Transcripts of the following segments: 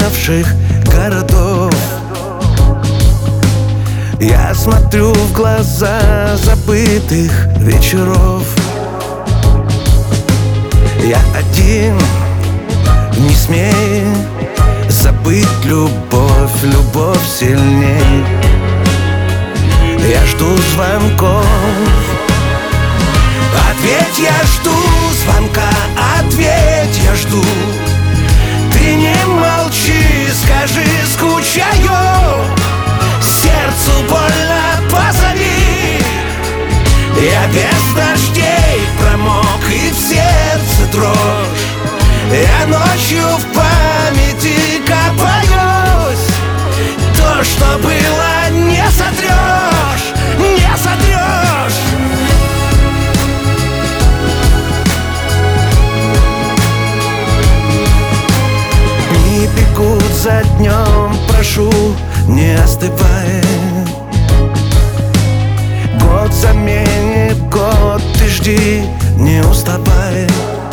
уставших городов. Я смотрю в глаза забытых вечеров. Я один, не смею забыть любовь, любовь сильней. Я жду звонков, ответь, я жду звонка, ответь, я жду. Ты не молчи, скажи, скучаю, сердцу больно, позови. Я без дождей промок и в сердце дрожь. Я ночью в памяти копаюсь. То, что было, не сотрешь, не сотрешь. Дни бегут за днем, прошу, не остывай. Год заменит год, ты жди, не уставай.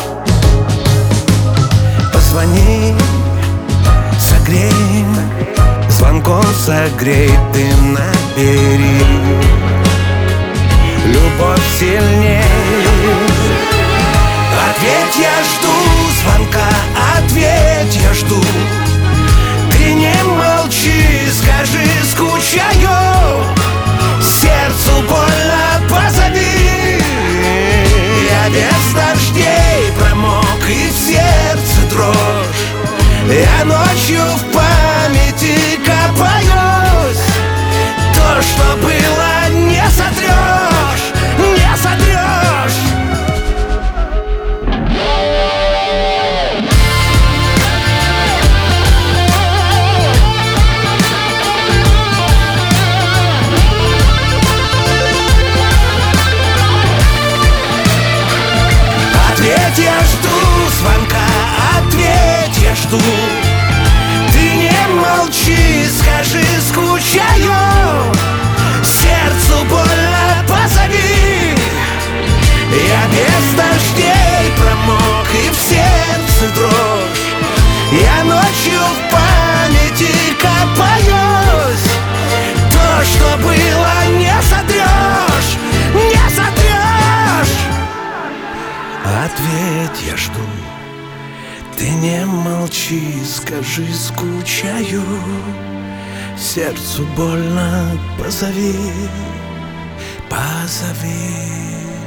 Позвони, согрей, звонком согрей, ты набери. Любовь сильней. Ответь, я жду звонка, ответь, я жду. Ты не молчи, скажи, скучаю, сердцу больно, позови. Я без дождей промок и в сердце дрожь. Я ночью в памяти копаюсь. То, что было, не сотрешь, не сотрешь. Ответь, я жду звонка, ответь, я жду. Ты не молчи, скажи, скучаю, сердцу больно, позови. Я без дождей промок и в сердце дрожь. Я ночью в памяти копаюсь. То, что было, не сотрешь, не сотрешь. Ответь, я жду. Ты не молчи, скажи, скучаю, сердцу больно, позови, позови.